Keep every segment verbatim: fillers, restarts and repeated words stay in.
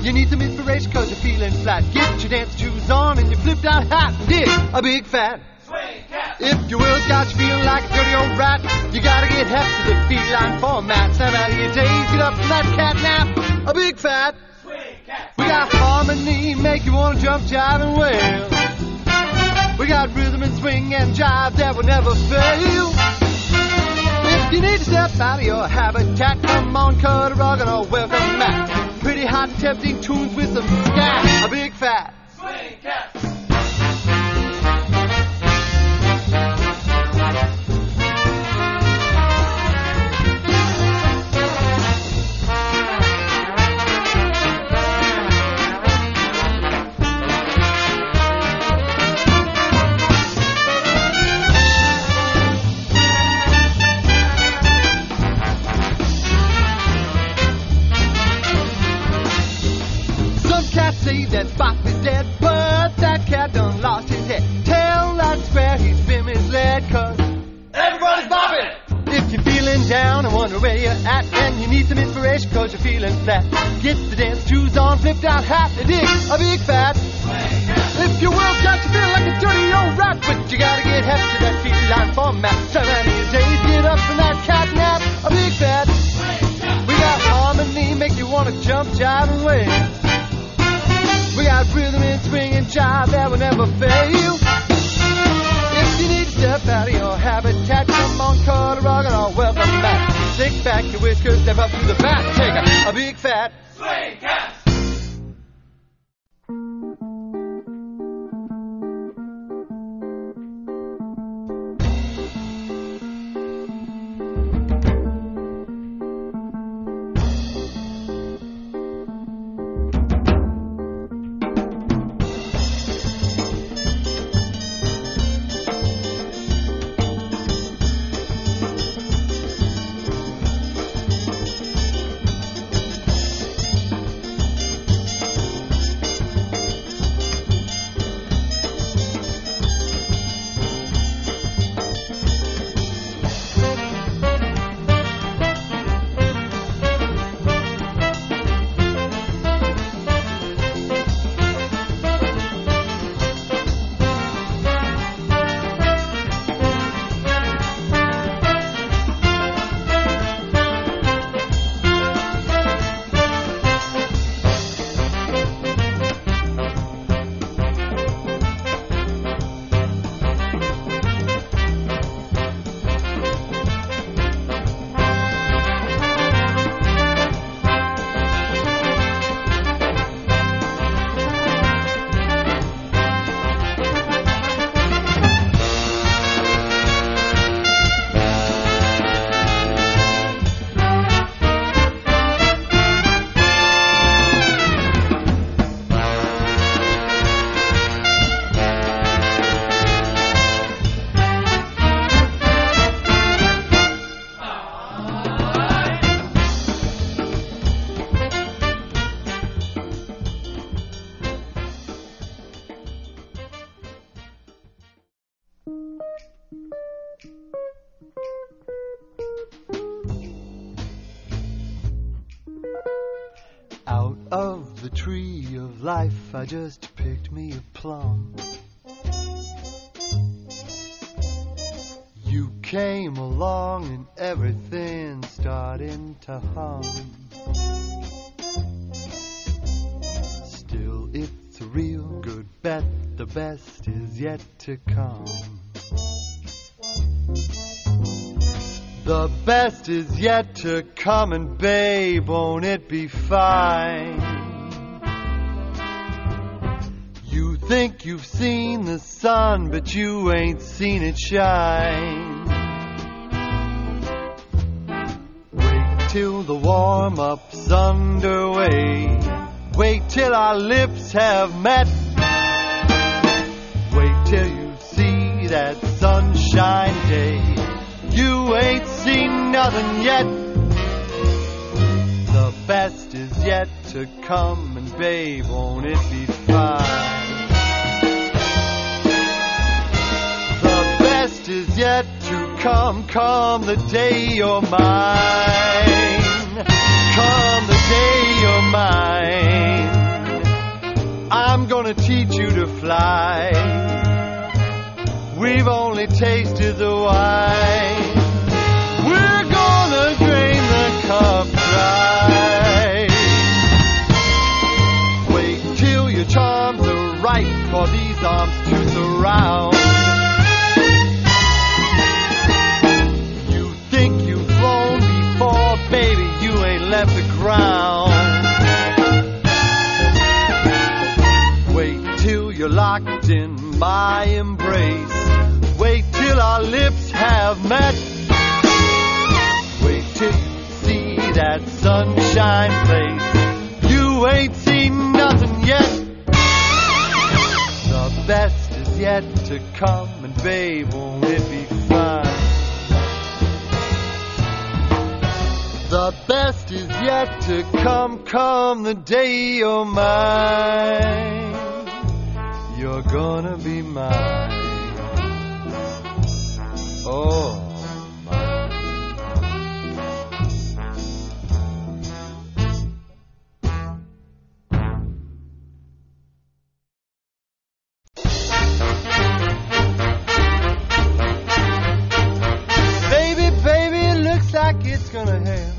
You need some inspiration cause you're feeling flat. Get your dance shoes on and your flipped out hat and dig a big fat swing cat. If your world's got you feeling like a dirty old rat, you gotta get hep to the feline format. Snap out of your days, get up from that cat nap, a big fat swing cat. We got harmony, make you wanna jump, jive and wail. We got rhythm and swing and jive that will never fail. If you need to step out of your habitat, come on, cut a rug and a welcome mat. Pretty hot and tempting tunes with some scat, a big fat swing cat. Say that Spock is dead, but that cat done lost his head. Tell that square he's been misled, cause everybody's bopping. If you're feeling down and wonder where you're at, and you need some inspiration cause you're feeling flat, get the dance shoes on, flipped out hat, and dig a big fat swing. If your world's got you feeling like a dirty old rat, but you gotta get hep to that feline format. Turn out these days, get up from that cat nap, a big fat swing. We got harmony, make you wanna jump, jive, and wave. We got rhythm and swing and jive that will never fail. If you need to step out of your habitat, come on, cut a rug and I'll welcome back. Stick back your whiskers, step up to the bat, take a, a big fat swing cat. Out of the tree of life I just picked me a plum. You came along and everything starting to hum. Still it's a real good bet, the best is yet to come. The best is yet to come, and babe, won't it be fine? You think you've seen the sun, but you ain't seen it shine. Wait till the warm-up's underway. Wait till our lips have met. Wait till you see that sunshine day. You ain't seen nothing yet. The best is yet to come, and babe, won't it be fine? The best is yet to come, come the day you're mine. Come the day you're mine. gonna teach you to fly. We've only tasted the wine. We're gonna drain the cup dry. Wait till your charms are right for these arms to surround. You think you've flown before, baby, you ain't left the ground. Wait till you're locked in my embrace. Wait till our lips have met. Wait till you see that sunshine place. You ain't seen nothing yet. The best is yet to come, and babe, won't it be fine? The best is yet to come, come the day you're mine. You're gonna be mine. Oh, mine. Baby, baby, it looks like it's gonna happen.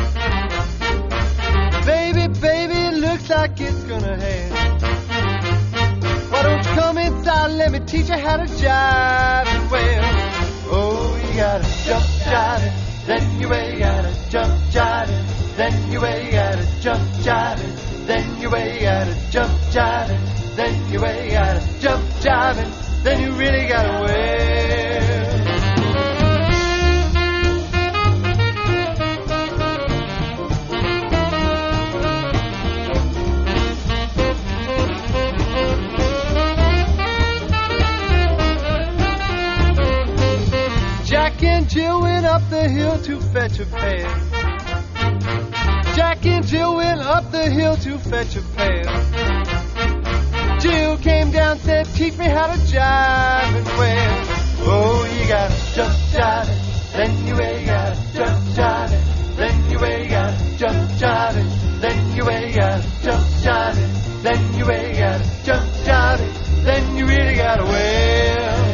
Baby, baby, it looks like it's gonna happen. Why don't you come inside and let me teach you how to jive and well. Oh, you gotta jump, jive it, then you way, gotta jump, jive it, then you way, gotta jump, jive it, then you way, gotta jump, jive it, then you way, gotta jump, jive it, then you really gotta well. Jack and Jill went up the hill to fetch a pail. Jack and Jill went up the hill to fetch a pail. Jill came down, said, teach me how to jive and wail. Oh, you gotta jump, jive it, then you way, gotta jump, jive it, then you way, gotta jump, jive it, then you way, gotta jump, jive it, then you way, gotta jump, jive it, then you really gotta wail.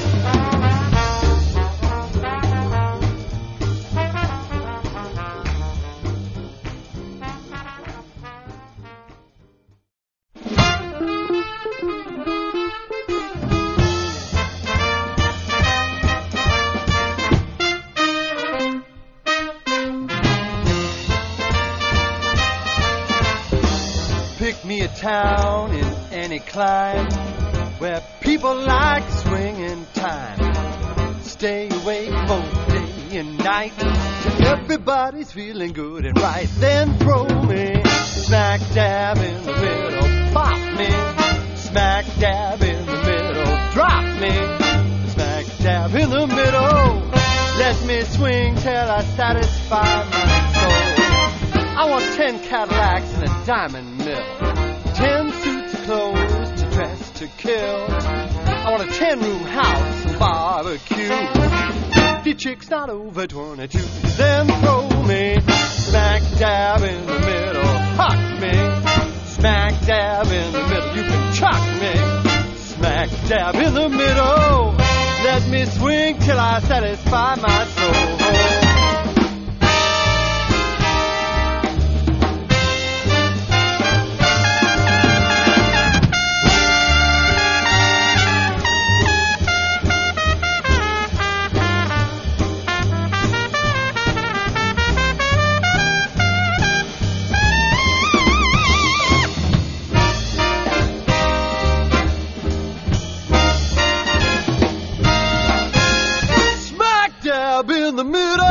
Pick me a town in any clime where people like swinging time. Stay awake both day and night till everybody's feeling good and right. Then throw me smack dab in the middle, pop me smack dab in the middle, drop me smack dab in the middle. Let me swing till I satisfy my soul. I want ten Cadillacs and a diamond mill, ten suits of clothes to dress to kill. I want a ten-room house and barbecue. The chick's not over twenty-two. Then throw me smack dab in the middle, huck me smack dab in the middle. You can chuck me smack dab in the middle. Let me swing till I satisfy my soul. In the middle,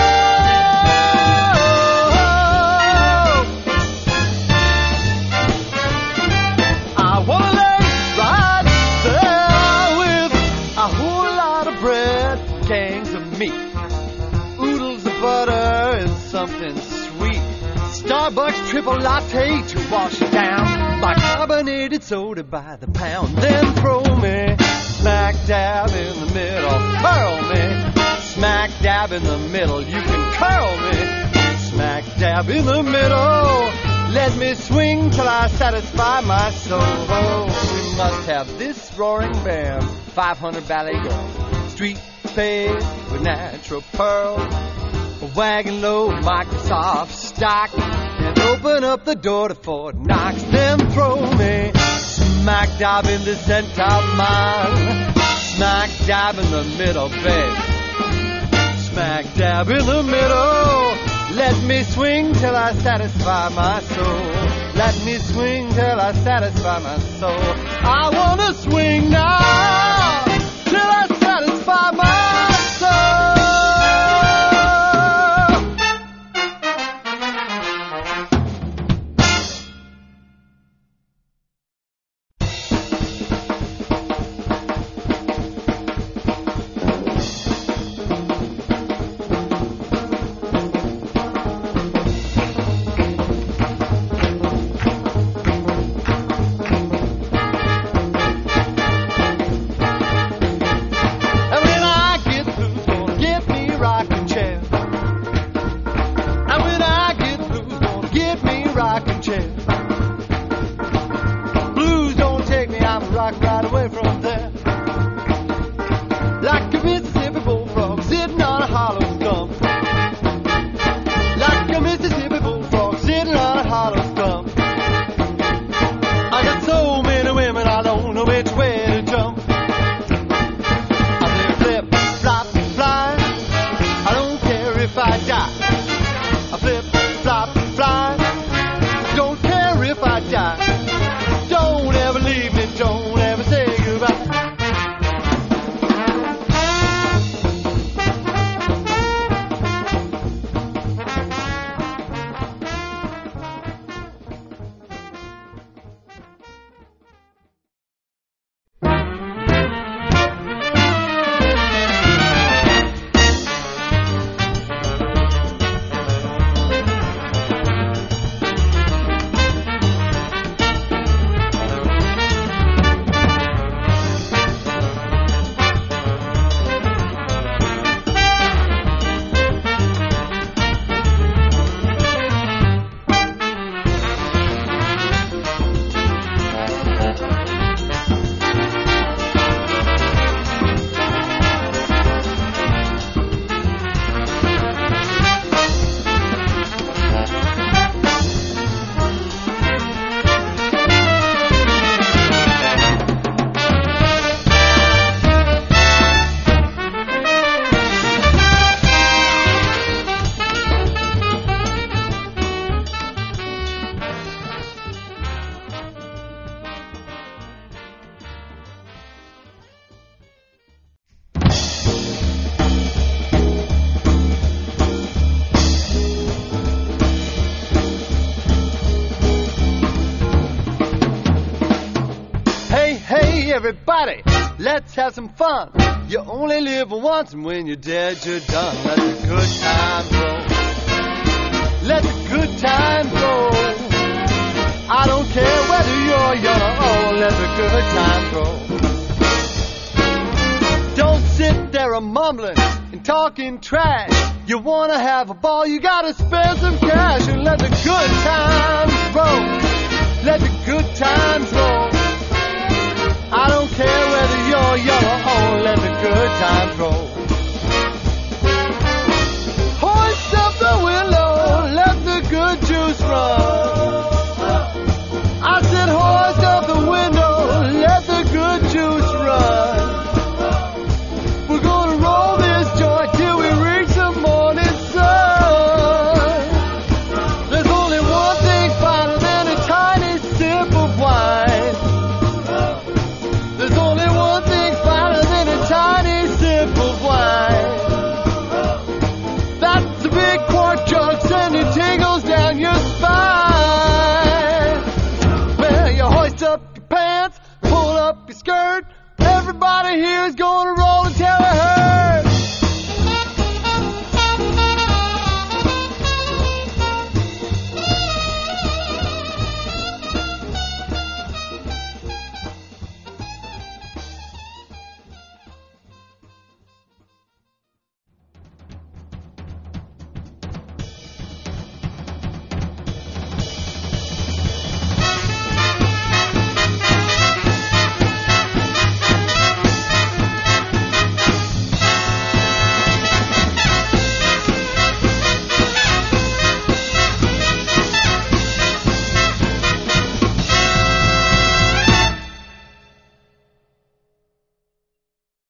I wanna lay right there with a whole lot of bread, gangs of meat, oodles of butter and something sweet, Starbucks triple latte to wash it down, my carbonated soda by the pound. Then throw me smack dab in the middle, curl me smack dab in the middle. You can curl me smack dab in the middle. Let me swing till I satisfy my soul. We must have this roaring band, five hundred ballet girls, street paved with natural pearls, a wagon load Microsoft stock, and open up the door to Fort Knox. Then throw me smack dab in the center mile, smack dab in the middle, babe, smack dab in the middle. Let me swing till I satisfy my soul. Let me swing till I satisfy my soul. I wanna swing now till I satisfy my soul. Everybody, let's have some fun. You only live once, and when you're dead, you're done. Let the good times roll. Let the good times roll. I don't care whether you're young or old. Let the good times roll. Don't sit there a mumbling and talking trash. You wanna have a ball, you gotta spend some cash. And let the good times roll. Let the good times roll. I don't care whether you're young or old, let the good times roll.